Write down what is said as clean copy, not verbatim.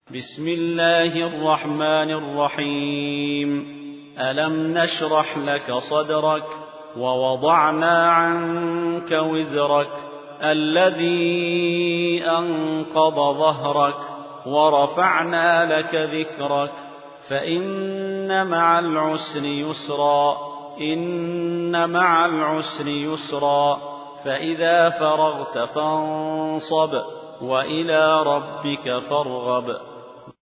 بسم الله الرحمن الرحيم. ألم نشرح لك صدرك ووضعنا عنك وزرك الذي أنقض ظهرك ورفعنا لك ذكرك فإن مع العسر يسرا إن مع العسر يسرا فإذا فرغت فانصب وإلى ربك فارغب.